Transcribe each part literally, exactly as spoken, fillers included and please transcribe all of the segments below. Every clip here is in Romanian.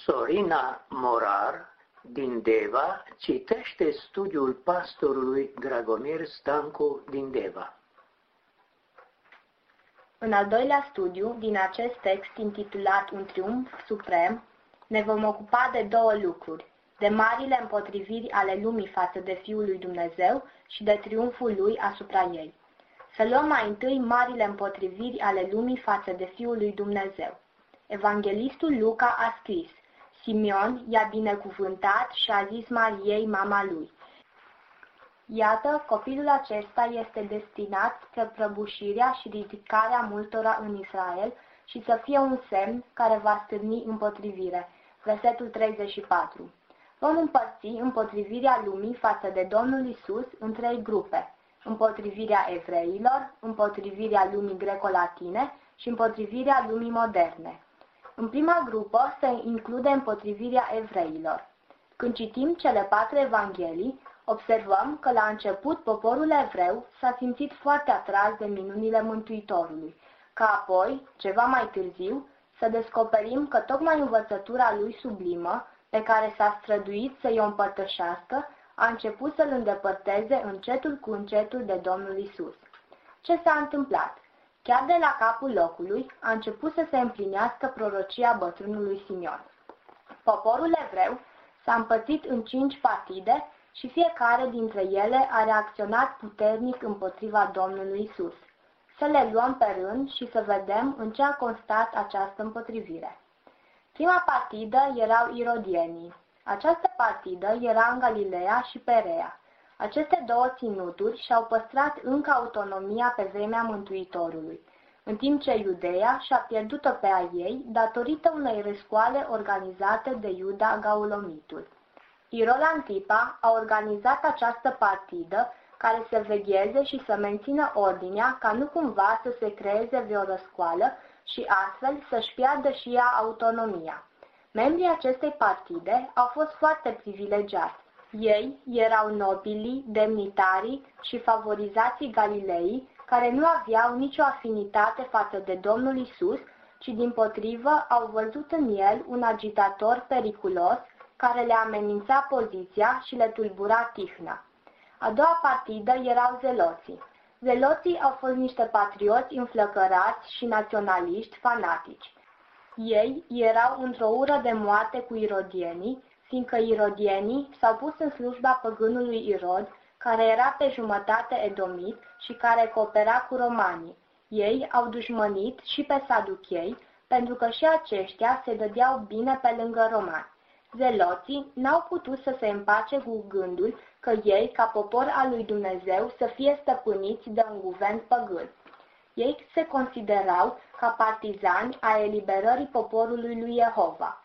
Sorina Morar din Deva citește studiul pastorului Dragomir Stancu din Deva. În al doilea studiu din acest text intitulat Un triumf suprem, ne vom ocupa de două lucruri, de marile împotriviri ale lumii față de Fiul lui Dumnezeu și de triumful lui asupra ei. Să luăm mai întâi marile împotriviri ale lumii față de Fiul lui Dumnezeu. Evanghelistul Luca a scris: Simeon i-a binecuvântat și a zis Mariei, mama lui: Iată, copilul acesta este destinat spre prăbușirea și ridicarea multora în Israel și să fie un semn care va stârni împotrivire. Versetul treizeci și patru. Vom împărți împotrivirea lumii față de Domnul Isus în trei grupe: împotrivirea evreilor, împotrivirea lumii greco-latine și împotrivirea lumii moderne. În prima grupă se include împotrivirea evreilor. Când citim cele patru evanghelii, observăm că la început poporul evreu s-a simțit foarte atras de minunile Mântuitorului, ca apoi, ceva mai târziu, să descoperim că tocmai învățătura lui sublimă, pe care s-a străduit să-i o împărtășească, a început să-l îndepărteze încetul cu încetul de Domnul Isus. Ce s-a întâmplat? Chiar de la capul locului a început să se împlinească prorocia bătrânului Simeon. Poporul evreu s-a împărțit în cinci partide și fiecare dintre ele a reacționat puternic împotriva Domnului Isus. Să le luăm pe rând și să vedem în ce a constat această împotrivire. Prima partidă erau irodienii. Această partidă era în Galileea și Perea. Aceste două ținuturi și-au păstrat încă autonomia pe vremea Mântuitorului, în timp ce Iudeea și-a pierdut-o pe a ei datorită unei răscoale organizate de Iuda Gaulomitul. Irod Antipa a organizat această partidă care să vegheze și să mențină ordinea ca nu cumva să se creeze vreo răscoală și astfel să-și piardă și ea autonomia. Membrii acestei partide au fost foarte privilegiați. Ei erau nobilii, demnitarii și favorizații Galilei, care nu aveau nicio afinitate față de Domnul Isus, ci dimpotrivă au văzut în el un agitator periculos care le amenința poziția și le tulbura tihna. A doua partidă erau zeloții. Zeloții au fost niște patrioți înflăcărați și naționaliști fanatici. Ei erau într-o ură de moarte cu irodienii, fiindcă irodienii s-au pus în slujba păgânului Irod, care era pe jumătate edomit și care coopera cu romanii. Ei au dușmănit și pe saduchei, pentru că și aceștia se dădeau bine pe lângă romani. Zeloții n-au putut să se împace cu gândul că ei, ca popor al lui Dumnezeu, să fie stăpâniți de un guvern păgân. Ei se considerau ca partizani ai eliberării poporului lui Jehova.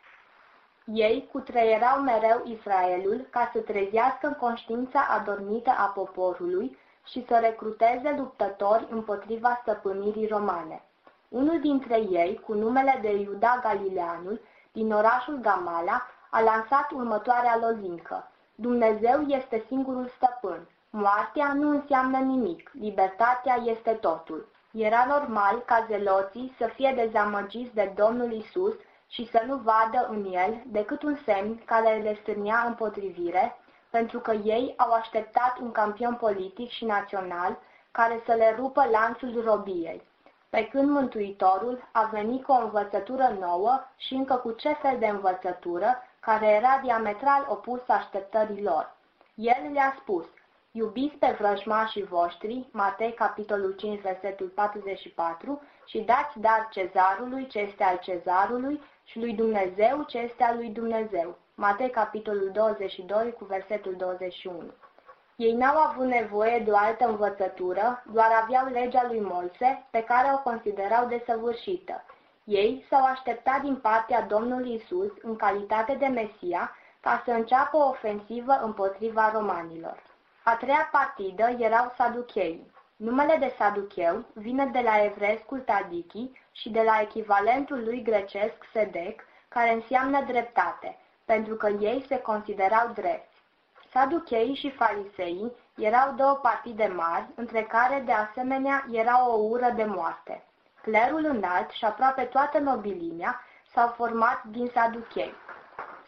Ei cutreierau mereu Israelul ca să trezească în conștiința adormită a poporului și să recruteze luptători împotriva stăpânirii romane. Unul dintre ei, cu numele de Iuda Galileanul, din orașul Gamala, a lansat următoarea lozincă: Dumnezeu este singurul stăpân. Moartea nu înseamnă nimic, libertatea este totul. Era normal ca zeloții să fie dezamăgiți de Domnul Isus și să nu vadă în el decât un semn care le stârnea împotrivire, pentru că ei au așteptat un campion politic și național care să le rupă lanțul robiei. Pe când Mântuitorul a venit cu o învățătură nouă și încă cu ce fel de învățătură, care era diametral opusă așteptării lor. El le-a spus: iubiți pe vrăjmașii voștri, Matei capitolul cinci, versetul patruzeci și patru, și dați dar cezarului ce este al cezarului și lui Dumnezeu ce este al lui Dumnezeu. Matei capitolul douăzeci și doi cu versetul douăzeci și unu. Ei n-au avut nevoie de o altă învățătură, doar aveau legea lui Moise, pe care o considerau desăvârșită. Ei s-au așteptat din partea Domnului Isus, în calitate de Mesia, ca să înceapă o ofensivă împotriva romanilor. A treia partidă erau saducheii. Numele de saducheu vine de la evreescul tadichi și de la echivalentul lui grecesc sedec, care înseamnă dreptate, pentru că ei se considerau drepți. Saducheii și fariseii erau două partide mari, între care de asemenea era o ură de moarte. Clerul înalt și aproape toată nobilimea s-au format din saduchei.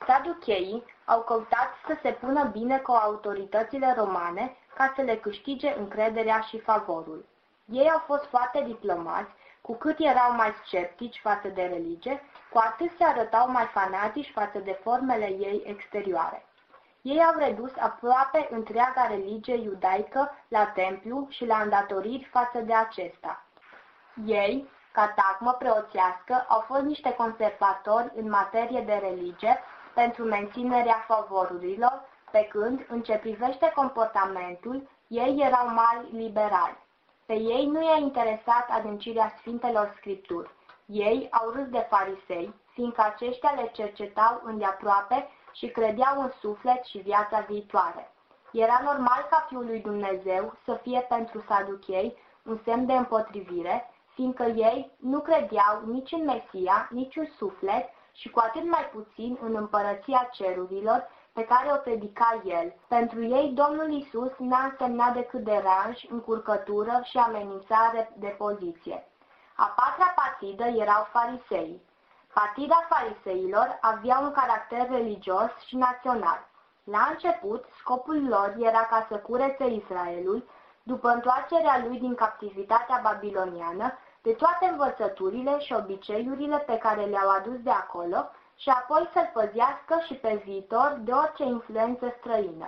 Saducheii au căutat să se pună bine cu autoritățile romane ca să le câștige încrederea și favorul. Ei au fost foarte diplomați, cu cât erau mai sceptici față de religie, cu atât se arătau mai fanatici față de formele ei exterioare. Ei au redus aproape întreaga religie iudaică la templu și la îndatoriri față de acesta. Ei, ca tagmă preoțească, au fost niște conservatori în materie de religie pentru menținerea favorurilor, pe când, în ce privește comportamentul, ei erau mari liberali. Pe ei nu i-a interesat adâncirea Sfintelor Scripturi. Ei au râs de farisei, fiindcă aceștia le cercetau îndeaproape și credeau în suflet și viața viitoare. Era normal ca Fiul lui Dumnezeu să fie pentru saduchei un semn de împotrivire, fiindcă ei nu credeau nici în Mesia, nici în suflet și cu atât mai puțin în împărăția cerurilor pe care o predica el. Pentru ei, Domnul Iisus n-a însemnat decât deranj, încurcătură și amenințare de poziție. A patra partidă erau fariseii. Partida fariseilor avea un caracter religios și național. La început, scopul lor era ca să curețe Israelul, după întoarcerea lui din captivitatea babiloniană, de toate învățăturile și obiceiurile pe care le-au adus de acolo și apoi să-l păzească și pe viitor de orice influență străină.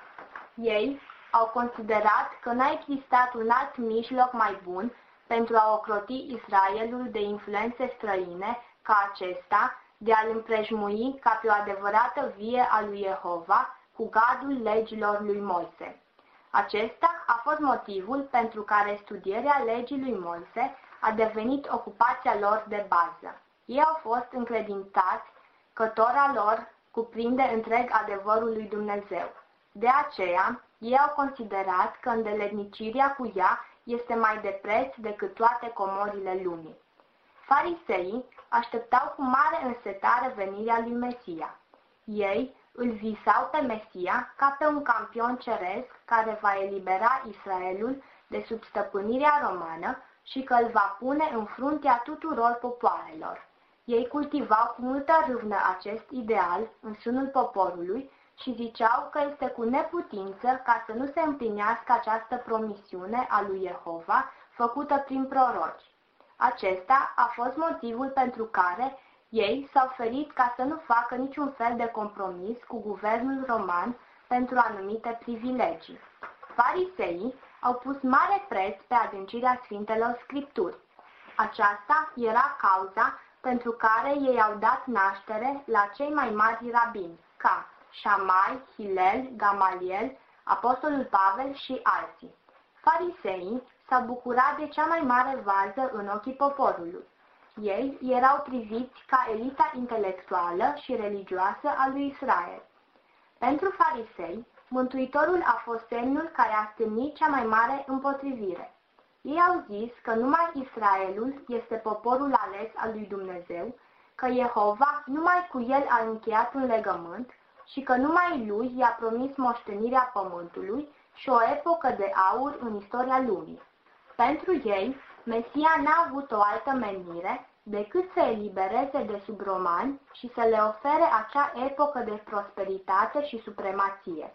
Ei au considerat că n-a existat un alt mijloc mai bun pentru a ocroti Israelul de influențe străine ca acesta, de a-l împrejmui ca pe o adevărată vie a lui Jehova cu gardul legilor lui Moise. Acesta a fost motivul pentru care studierea legii lui Moise a devenit ocupația lor de bază. Ei au fost încredințați că Tora lor cuprinde întreg adevărul lui Dumnezeu. De aceea, ei au considerat că îndeletnicirea cu ea este mai de preț decât toate comorile lumii. Fariseii așteptau cu mare însetare venirea lui Mesia. Ei îl visau pe Mesia ca pe un campion ceresc care va elibera Israelul de sub stăpânirea romană și că îl va pune în fruntea tuturor popoarelor. Ei cultivau cu multă râvnă acest ideal în sânul poporului și ziceau că este cu neputință ca să nu se împlinească această promisiune a lui Jehova făcută prin proroci. Acesta a fost motivul pentru care ei s-au ferit ca să nu facă niciun fel de compromis cu guvernul roman pentru anumite privilegii. Fariseii au pus mare preț pe adâncirea Sfintelor Scripturi. Aceasta era cauza pentru care ei au dat naștere la cei mai mari rabini, ca Șamai, Hilel, Gamaliel, Apostolul Pavel și alții. Fariseii s-au bucurat de cea mai mare vază în ochii poporului. Ei erau priviți ca elita intelectuală și religioasă a lui Israel. Pentru farisei, Mântuitorul a fost semnul care a stârnit cea mai mare împotrivire. Ei au zis că numai Israelul este poporul ales al lui Dumnezeu, că Jehova numai cu el a încheiat un legământ și că numai lui i-a promis moștenirea pământului și o epocă de aur în istoria lumii. Pentru ei, Mesia n-a avut o altă menire decât să elibereze de sub romani și să le ofere acea epocă de prosperitate și supremație.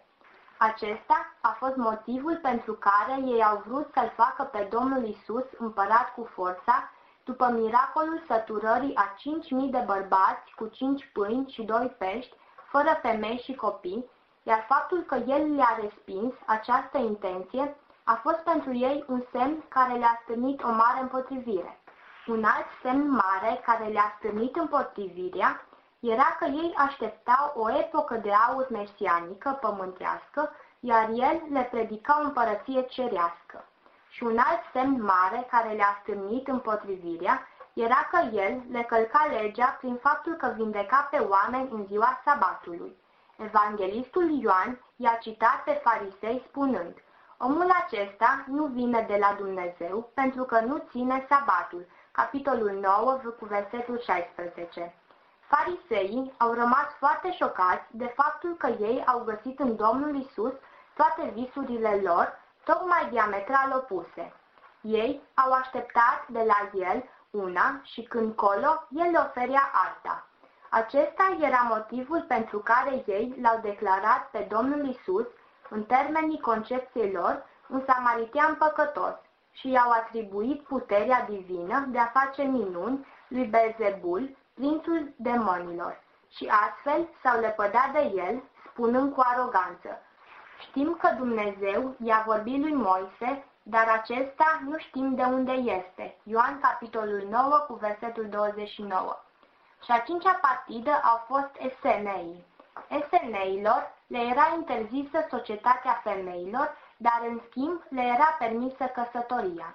Acesta a fost motivul pentru care ei au vrut să-l facă pe Domnul Iisus împărat cu forța, după miracolul săturării a cinci mii de bărbați cu cinci pâini și doi pești, fără femei și copii, iar faptul că el le-a respins această intenție a fost pentru ei un semn care le-a stârnit o mare împotrivire. Un alt semn mare care le-a stârnit împotrivirea era că ei așteptau o epocă de aur mesianică pământească, iar el le predica o împărăție cerească. Și un alt semn mare care le-a stârnit împotrivirea era că el le călca legea prin faptul că vindeca pe oameni în ziua sabatului. Evanghelistul Ioan i-a citat pe farisei spunând: omul acesta nu vine de la Dumnezeu pentru că nu ține sabatul. Capitolul nouă, cu versetul șaisprezece. Fariseii au rămas foarte șocați de faptul că ei au găsit în Domnul Iisus toate visurile lor, tocmai diametral opuse. Ei au așteptat de la el una și când colo, el le oferea alta. Acesta era motivul pentru care ei l-au declarat pe Domnul Isus, în termenii concepției lor, un samaritean păcătos și i-au atribuit puterea divină de a face minuni lui Belzebul, prințul demonilor, și astfel s-au lepădat de el, spunând cu aroganță: știm că Dumnezeu i-a vorbit lui Moise, dar acesta nu știm de unde este. Ioan capitolul nouă cu versetul douăzeci și nouă. Și a cincea partidă au fost eseneii. Eseneilor le era interzisă societatea femeilor, dar în schimb le era permisă căsătoria.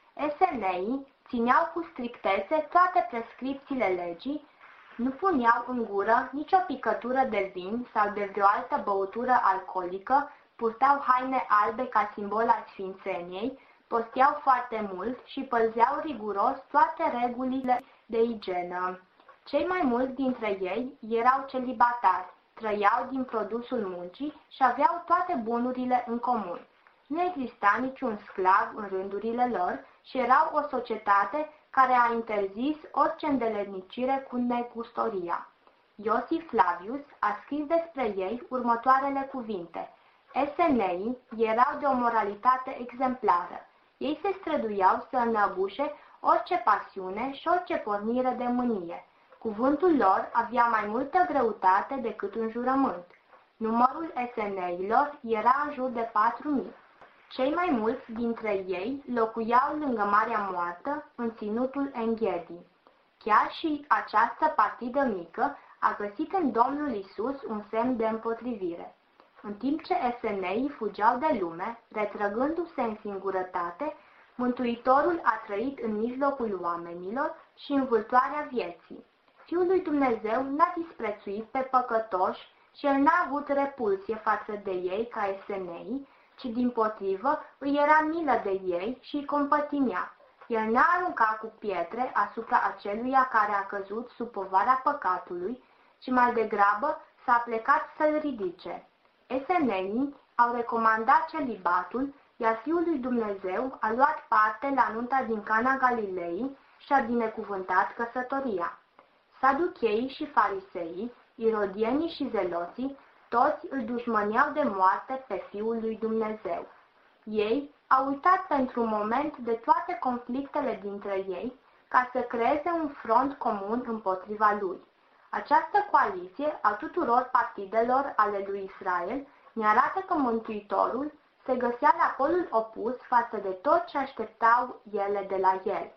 Eseneii țineau cu strictețe toate prescripțiile legii, nu puneau în gură nicio picătură de vin sau de vreo altă băutură alcoolică, purtau haine albe ca simbol al sfințeniei, posteau foarte mult și păzeau riguros toate regulile de igienă. Cei mai mulți dintre ei erau celibatari, trăiau din produsul muncii și aveau toate bunurile în comun. Nu exista niciun sclav în rândurile lor și erau o societate care a interzis orice îndeletnicire cu negustoria. Iosif Flavius a scris despre ei următoarele cuvinte: eseneii erau de o moralitate exemplară. Ei se străduiau să înăbușe orice pasiune și orice pornire de mânie. Cuvântul lor avea mai multă greutate decât un jurământ. Numărul eseneilor era în jur de patru mii. Cei mai mulți dintre ei locuiau lângă Marea Moartă, în ținutul Enghedi. Chiar și această partidă mică a găsit în Domnul Isus un semn de împotrivire. În timp ce eseneii fugeau de lume, retrăgându-se în singurătate, Mântuitorul a trăit în mijlocul oamenilor și în vâltoarea vieții. Fiul lui Dumnezeu n-a disprețuit pe păcătoși și el n-a avut repulsie față de ei ca eseneii, ci dimpotrivă îi era milă de ei și îi compătimea. El n-a aruncat cu pietre asupra aceluia care a căzut sub povara păcatului, ci mai degrabă s-a plecat să-l ridice. Eseneii au recomandat celibatul, iar Fiul lui Dumnezeu a luat parte la nunta din Cana Galilei și a binecuvântat căsătoria. Saducheii și fariseii, irodienii și zeloții, toți îl dușmăneau de moarte pe Fiul lui Dumnezeu. Ei au uitat pentru un moment de toate conflictele dintre ei ca să creeze un front comun împotriva lui. Această coaliție a tuturor partidelor ale lui Israel ne arată că Mântuitorul se găsea la polul opus față de tot ce așteptau ele de la el.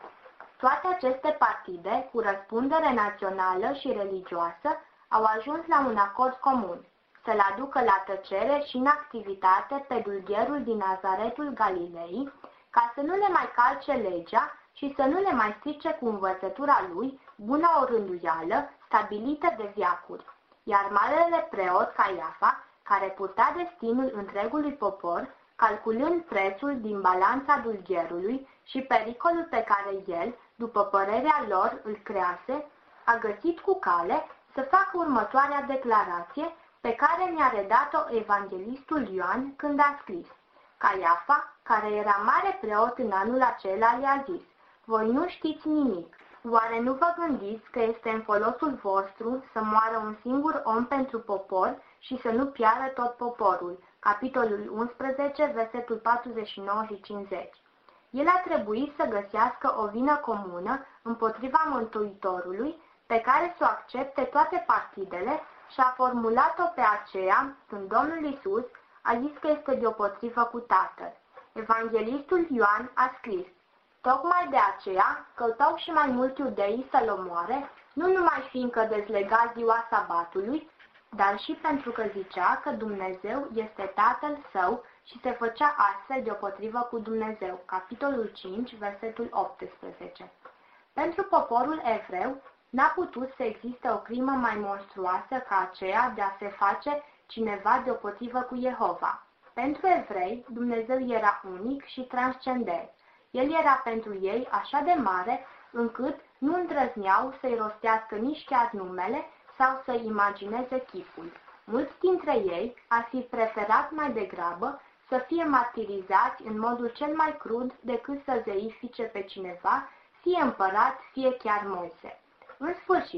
Toate aceste partide, cu răspundere națională și religioasă, au ajuns la un acord comun: să-l aducă la tăcere și în activitate pe dulgherul din Nazaretul Galilei, ca să nu le mai calce legea și să nu le mai strice cu învățătura lui buna o rânduială stabilită de veacuri. Iar marele preot Caiafa, care purta destinul întregului popor, calculând prețul din balanța dulgherului și pericolul pe care el, după părerea lor, îl crease, a găsit cu cale să facă următoarea declarație pe care mi-a redat-o evanghelistul Ioan când a scris: Caiafa, care era mare preot în anul acela, i-a zis: voi nu știți nimic. Oare nu vă gândiți că este în folosul vostru să moară un singur om pentru popor și să nu piară tot poporul? Capitolul unsprezece, versetul patruzeci și nouă și cincizeci. El a trebuit să găsească o vină comună împotriva Mântuitorului, pe să o accepte toate partidele, și a formulat-o pe aceea când Domnul Isus a zis că este deopotrivă cu Tatăl. Evanghelistul Ioan a scris: tocmai de aceea căutau și mai mulți iudei să-l omoare, nu numai fiindcă dezlega ziua sabatului, dar și pentru că zicea că Dumnezeu este Tatăl său și se făcea astfel deopotrivă cu Dumnezeu. Capitolul cinci, versetul optsprezece. Pentru poporul evreu n-a putut să existe o crimă mai monstruoasă ca aceea de a se face cineva deopotrivă cu Jehova. Pentru evrei, Dumnezeu era unic și transcendent. El era pentru ei așa de mare, încât nu îndrăzneau să-i rostească nici chiar numele sau să-i imagineze chipul. Mulți dintre ei ar fi preferat mai degrabă să fie martirizați în modul cel mai crud decât să zeifice pe cineva, fie împărat, fie chiar Moise. În sfârșit,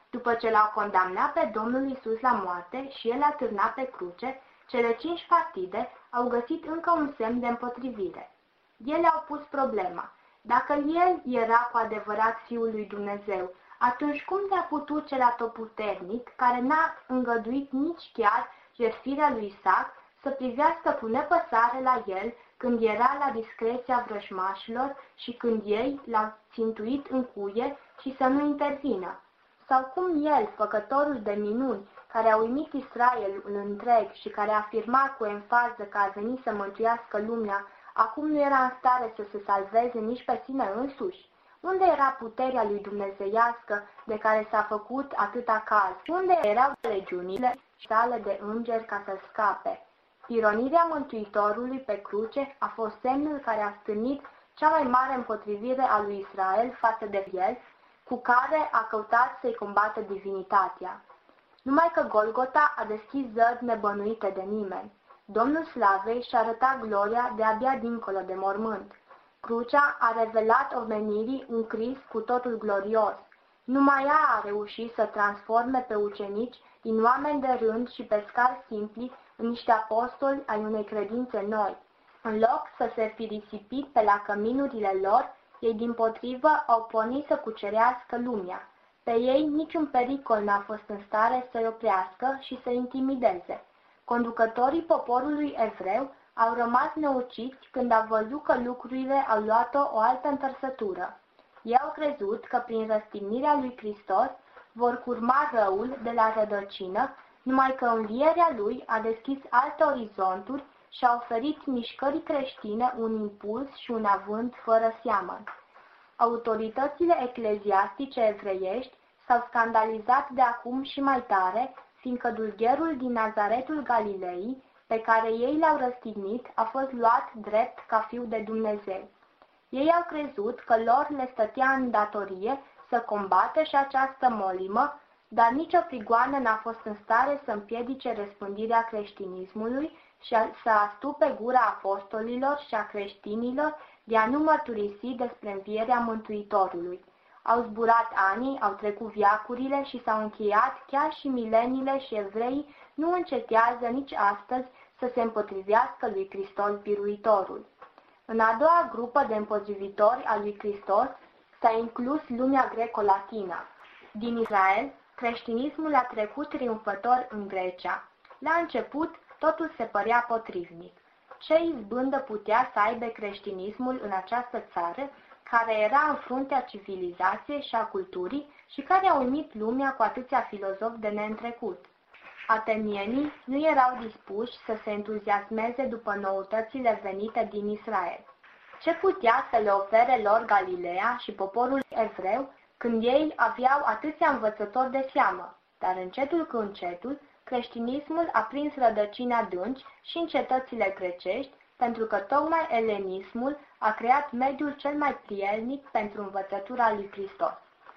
După ce l-au condamnat pe Domnul Iisus la moarte și el a târnat pe cruce, cele cinci partide au găsit încă un semn de împotrivire. Ele au pus problema: dacă el era cu adevărat Fiul lui Dumnezeu, atunci cum te-a putut cel atotputernic, care n-a îngăduit nici chiar jertfirea lui Isaac, să privească cu nepăsare la el când era la discreția vrăjmașilor și când ei l-au țintuit în cuie și să nu intervină? Sau cum el, făcătorul de minuni, care a uimit Israelul întreg și care afirma cu enfază că a venit să mântuiască lumea, acum nu era în stare să se salveze nici pe sine însuși? Unde era puterea lui dumnezeiască de care s-a făcut atâta caz? Unde erau legiunile sale de îngeri ca să scape? Ironirea Mântuitorului pe cruce a fost semnul care a stârnit cea mai mare împotrivire a lui Israel față de el, cu care a căutat să-i combată divinitatea. Numai că Golgota a deschis zări nebănuite de nimeni. Domnul Slavei și-a arătat gloria de-abia dincolo de mormânt. Crucea a revelat omenirii un Crist cu totul glorios. Numai ea a reușit să transforme pe ucenici din oameni de rând și pescari simpli în niște apostoli ai unei credințe noi. În loc să se fi risipit pe la căminurile lor, ei dimpotrivă au pornit să cucerească lumea. Pe ei niciun pericol n-a fost în stare să-i oprească și să-i intimideze. Conducătorii poporului evreu au rămas neuciți când au văzut că lucrurile au luat-o o altă întorsătură. Ei au crezut că prin răstignirea lui Hristos vor curma răul de la rădăcină, numai că învierea lui a deschis alte orizonturi și a oferit mișcării creștine un impuls și un avânt fără seamăn. Autoritățile ecleziastice evreiești s-au scandalizat de acum și mai tare, fiindcă dulgherul din Nazaretul Galilei, pe care ei l-au răstignit, a fost luat drept ca fiu de Dumnezeu. Ei au crezut că lor le stătea în datorie să combată și această molimă, dar nicio prigoană n-a fost în stare să împiedice răspândirea creștinismului și să astupe gura apostolilor și a creștinilor de a nu mărturisi despre învierea Mântuitorului. Au zburat anii, au trecut veacurile și s-au încheiat chiar și mileniile și evreii nu încetează nici astăzi să se împotrivească lui Hristos Biruitorul. În a doua grupă de împotrivitori a lui Hristos s-a inclus lumea greco-latină. Din Israel, creștinismul a trecut triumfător în Grecia. La început, totul se părea potrivnic. Ce izbândă putea să aibă creștinismul în această țară, care era în fruntea civilizației și a culturii și care a uimit lumea cu atâția filozofi de neîntrecut? Atenienii nu erau dispuși să se entuziasmeze după noutățile venite din Israel. Ce putea să le ofere lor Galileea și poporul evreu când ei aveau atâția învățători de seamă? Dar încetul cu încetul, creștinismul a prins rădăcini adânci și în cetățile grecești, pentru că tocmai elenismul a creat mediul cel mai prielnic pentru învățătura lui Hristos.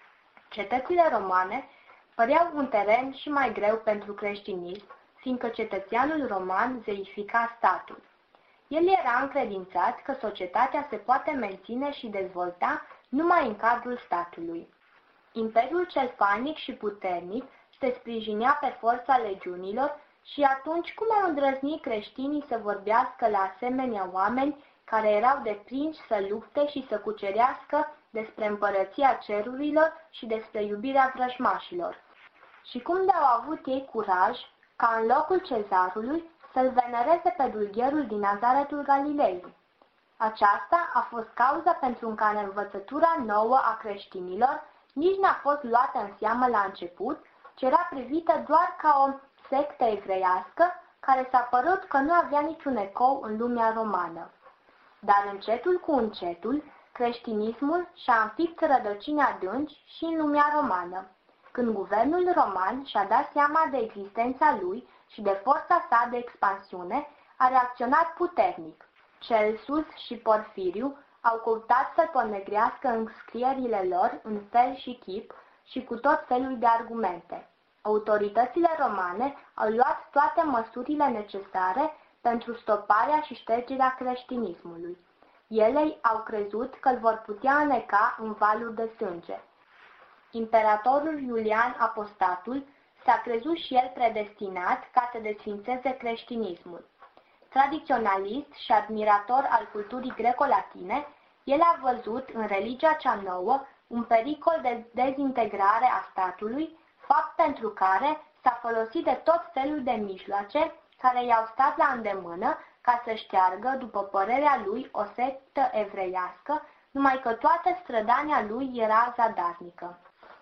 Cetățile romane păreau un teren și mai greu pentru creștinism, fiindcă cetățeanul roman zeifica statul. El era încredințat că societatea se poate menține și dezvolta numai în cadrul statului. Imperiul cel fainic și puternic se sprijinea pe forța legiunilor și atunci cum au îndrăznit creștinii să vorbească la asemenea oameni care erau deprinși să lupte și să cucerească despre împărăția cerurilor și despre iubirea vrăjmașilor? Și cum de-au avut ei curaj ca în locul cezarului să-l venereze pe dulgherul din Nazaretul Galilei? Aceasta a fost cauza pentru care învățătura nouă a creștinilor nici n-a fost luată în seamă la început, ci era privită doar ca o sectă evreiască care s-a părut că nu avea niciun ecou în lumea romană. Dar încetul cu încetul, creștinismul și-a înfipt rădăcini adânci și în lumea romană. Când guvernul roman și-a dat seama de existența lui și de forța sa de expansiune, a reacționat puternic. Celsus și Porfiriu au căutat să-l ponegrească în scrierile lor în fel și chip și cu tot felul de argumente. Autoritățile romane au luat toate măsurile necesare pentru stoparea și ștergerea creștinismului. Ele au crezut că îl vor putea îneca în valuri de sânge. imperatorul Iulian Apostatul s-a crezut și el predestinat ca să desfințeze creștinismul. Tradiționalist și admirator al culturii greco-latine, el a văzut în religia cea nouă un pericol de dezintegrare a statului, fapt pentru care s-a folosit de tot felul de mijloace care i-au stat la îndemână ca să șteargă, după părerea lui, o sectă evreiască, numai că toată strădania lui era zadarnică.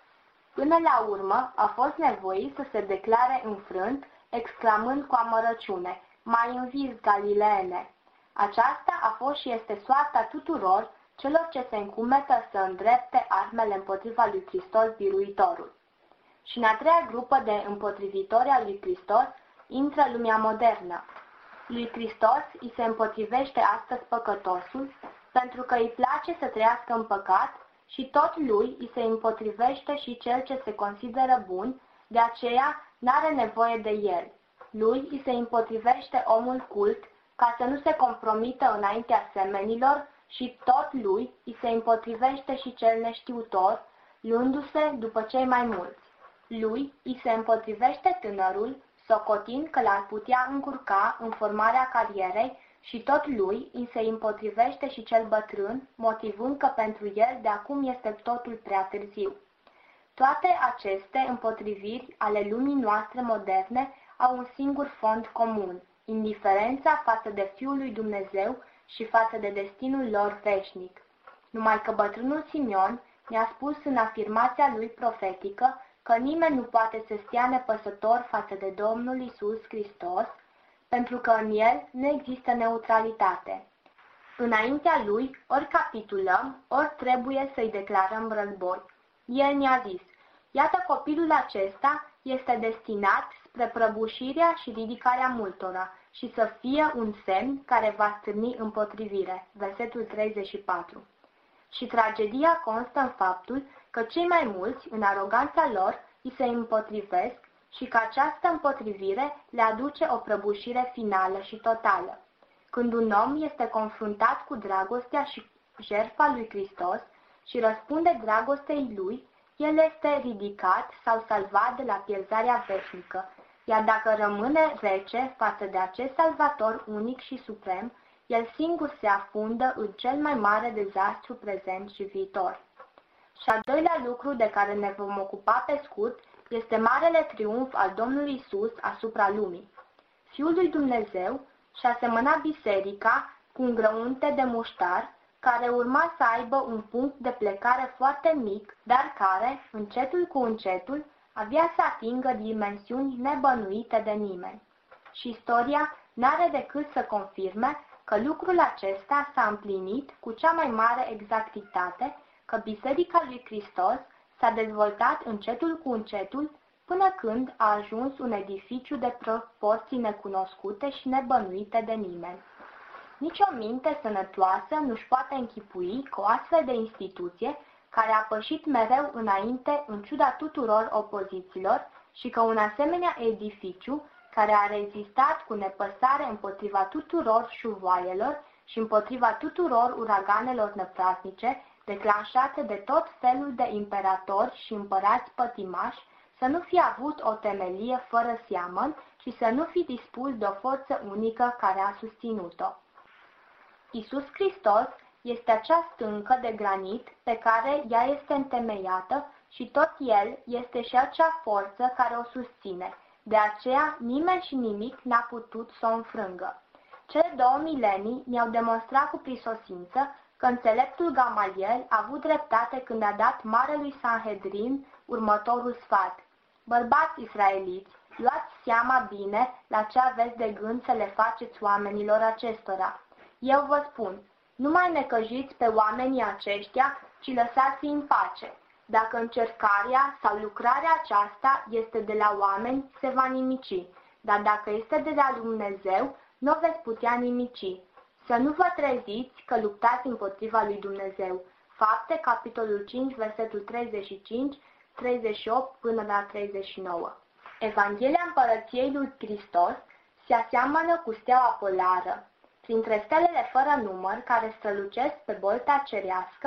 Până la urmă a fost nevoit să se declare înfrânt, exclamând cu amărăciune: "Mai învins, Galileene!" Aceasta a fost și este soarta tuturor celor ce se încumetă să îndrepte armele împotriva lui Hristos Biruitorul. Și în a treia grupă de împotrivitori al lui Hristos intră lumea modernă. Lui Hristos îi se împotrivește astăzi păcătosul, pentru că îi place să trăiască în păcat, și tot lui îi se împotrivește și cel ce se consideră bun, de aceea n-are nevoie de el. Lui îi se împotrivește omul cult, ca să nu se compromită înaintea semenilor, și tot lui îi se împotrivește și cel neștiutor, luându-se după cei mai mulți. Lui îi se împotrivește tânărul, socotind că l-ar putea încurca în formarea carierei, și tot lui îi se împotrivește și cel bătrân, motivând că pentru el de acum este totul prea târziu. Toate aceste împotriviri ale lumii noastre moderne au un singur fond comun: indiferența față de Fiul lui Dumnezeu și față de destinul lor veșnic. Numai că bătrânul Simeon ne-a spus în afirmația lui profetică că nimeni nu poate să stea nepăsător față de Domnul Iisus Hristos, pentru că în el nu există neutralitate. Înaintea lui, ori capitulăm, ori trebuie să-i declarăm război. El ne-a zis: "Iată, copilul acesta este destinat spre prăbușirea și ridicarea multora și să fie un semn care va stârni împotrivire." Versetul treizeci și patru. Și tragedia constă în faptul că cei mai mulți, în aroganța lor, îi se împotrivesc și că această împotrivire le aduce o prăbușire finală și totală. Când un om este confruntat cu dragostea și jertfa lui Hristos și răspunde dragostei lui, el este ridicat sau salvat de la pierzarea veșnică, iar dacă rămâne rece față de acest salvator unic și suprem, el singur se afundă în cel mai mare dezastru prezent și viitor. Și al doilea lucru de care ne vom ocupa pe scurt este marele triumf al Domnului Isus asupra lumii. Fiul lui Dumnezeu și-a semănat biserica cu un grăunte de muștar, care urma să aibă un punct de plecare foarte mic, dar care, încetul cu încetul, avea să atingă dimensiuni nebănuite de nimeni. Și istoria n-are decât să confirme că lucrul acesta s-a împlinit cu cea mai mare exactitate, că Biserica lui Hristos s-a dezvoltat încetul cu încetul până când a ajuns un edificiu de proporții necunoscute și nebănuite de nimeni. Nici o minte sănătoasă nu-și poate închipui că o astfel de instituție, care a pășit mereu înainte în ciuda tuturor opozițiilor, și că un asemenea edificiu, care a rezistat cu nepăsare împotriva tuturor șuvoaielor și împotriva tuturor uraganelor năprasnice, declanșate de tot felul de imperatori și împărați pătimași, să nu fi avut o temelie fără seamăn și să nu fi dispus de o forță unică care a susținut-o. Iisus Hristos este acea stâncă de granit pe care ea este întemeiată și tot El este și acea forță care o susține. De aceea nimeni și nimic n-a putut să o înfrângă. Cele două milenii ne-au demonstrat cu prisosință că înțeleptul Gamaliel a avut dreptate când a dat marelui Sanhedrin următorul sfat: "Bărbați israeliți, luați seama bine la ce aveți de gând să le faceți oamenilor acestora. Eu vă spun, nu mai necăjiți pe oamenii aceștia, ci lăsați-i în pace. Dacă încercarea sau lucrarea aceasta este de la oameni, se va nimici, dar dacă este de la Dumnezeu, nu veți putea nimici. Să nu vă treziți că luptați împotriva lui Dumnezeu." Fapte, capitolul cinci, versetul treizeci și cinci, treizeci și opt până la treizeci și nouă. Evanghelia Împărăției lui Hristos se aseamănă cu steaua polară. Printre stelele fără număr care strălucesc pe bolta cerească,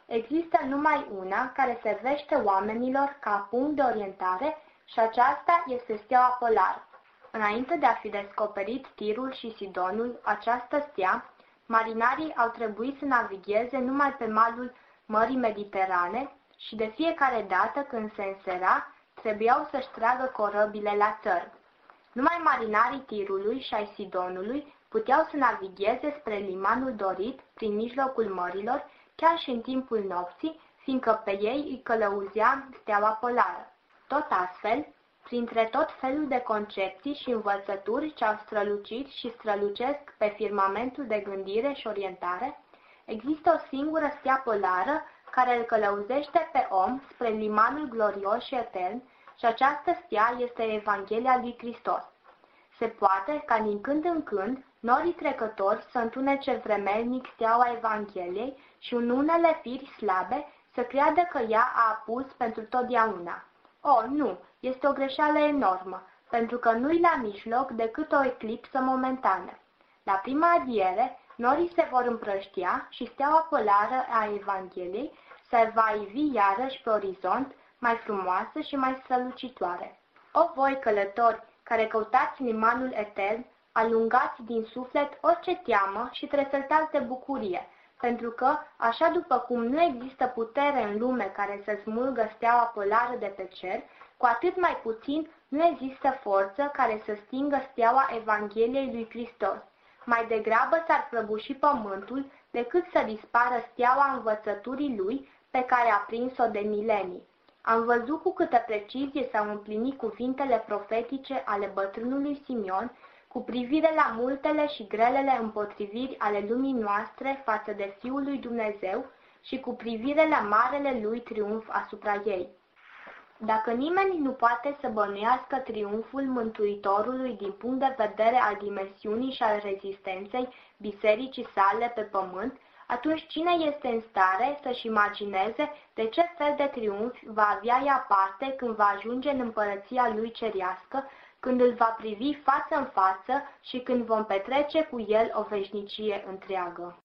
Există numai una care servește oamenilor ca punct de orientare și aceasta este steaua polară. Înainte de a fi descoperit Tirul și Sidonul, această stea, marinarii au trebuit să navigheze numai pe malul Mării Mediterane și de fiecare dată când se însera, trebuiau să-și tragă corăbile la țărm. Numai marinarii Tirului și ai Sidonului puteau să navigheze spre limanul dorit prin mijlocul mărilor, chiar și în timpul nopții, fiindcă pe ei îi călăuzea steaua polară. Tot astfel, printre tot felul de concepții și învățături ce au strălucit și strălucesc pe firmamentul de gândire și orientare, există o singură stea polară care îl călăuzește pe om spre limanul glorios și etern, și această stea este Evanghelia lui Hristos. Se poate ca din când în când norii trecători să întunece vremelnic steaua Evangheliei și în unele firi slabe să creadă că ea a apus pentru totdeauna. O, nu, este o greșeală enormă, pentru că nu-i la mijloc decât o eclipsă momentană. La prima adiere, norii se vor împrăștia și steaua polară a Evangheliei se va ivi iarăși pe orizont, mai frumoasă și mai strălucitoare. O, voi călători care căutați limanul etern, alungați din suflet orice teamă și tresăltați de bucurie, pentru că, așa după cum nu există putere în lume care să smulgă steaua polară de pe cer, cu atât mai puțin nu există forță care să stingă steaua Evangheliei lui Hristos. Mai degrabă s-ar prăbuși pământul decât să dispară steaua învățăturii lui pe care a prins-o de milenii. Am văzut cu câtă precizie s-au împlinit cuvintele profetice ale bătrânului Simeon cu privire la multele și grelele împotriviri ale lumii noastre față de Fiul lui Dumnezeu și cu privire la marele lui triumf asupra ei. Dacă nimeni nu poate să bănuiască triumful Mântuitorului din punct de vedere al dimensiunii și al rezistenței bisericii sale pe pământ, atunci cine este în stare să-și imagineze de ce fel de triumf va avea ea parte când va ajunge în împărăția lui cerească, când îl va privi față în față și când vom petrece cu el o veșnicie întreagă.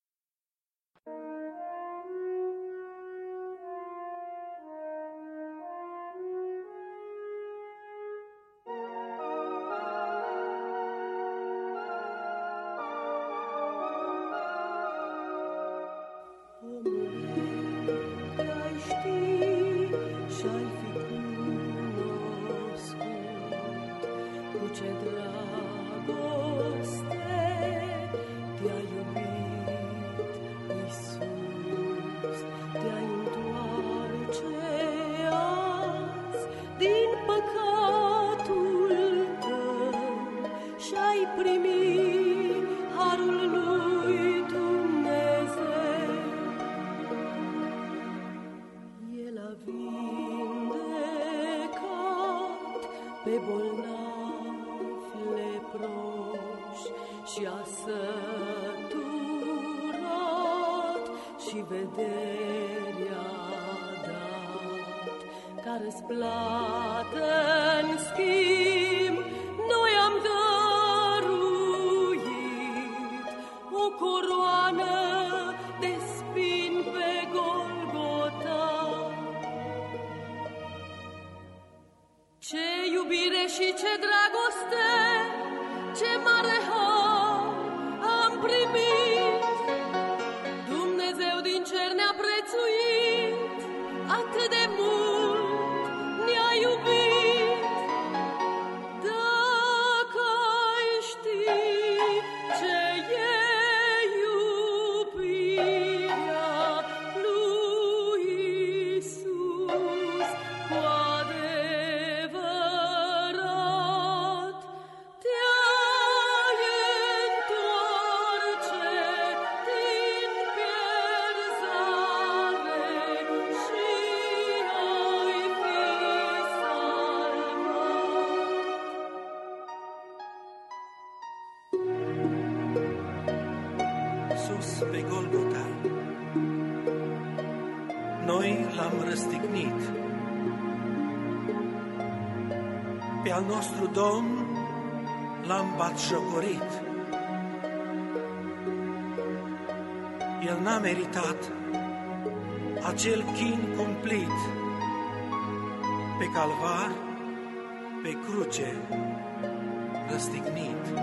Pe bolnavi leproși și-a săturat și vederea dat, ca răsplată în schimb noi am dăruit o coroană de spini pe Golgota. Ce iubire și ce dragoste, ce mare har am primit. Dumnezeu din cer ne-a prețuit, atât de mult ne-a iubit. Dacă ai ști ce e iubirea lui Iisus, cu adevărat te-ai întoarce din pierzare și ai fi salvat. Sus pe Golgota, noi l-am răstignit. Pe al nostru Domn l-am batjocorit. El n-a meritat acel chin cumplit pe calvar, pe cruce, răstignit.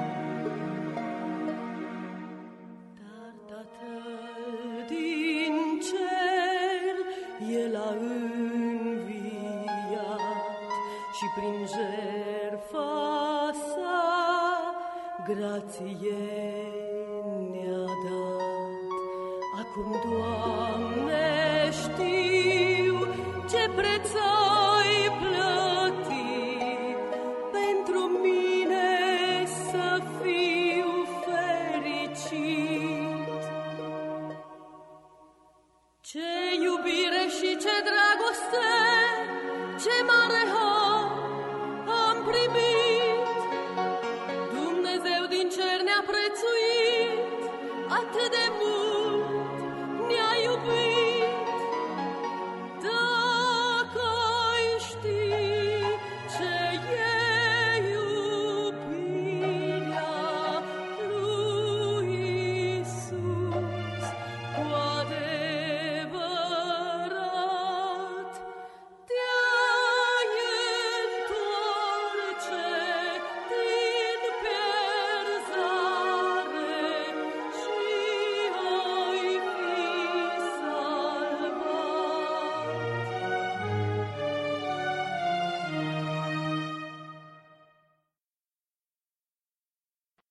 Dar Tatăl din cer, El a înviat și prin jertfa sa grație ne-a dat. Acum, Doamne, știu ce preț ai plătit pentru mine să fiu fericit. Ce iubire și ce dragoste, ce mare har am primit.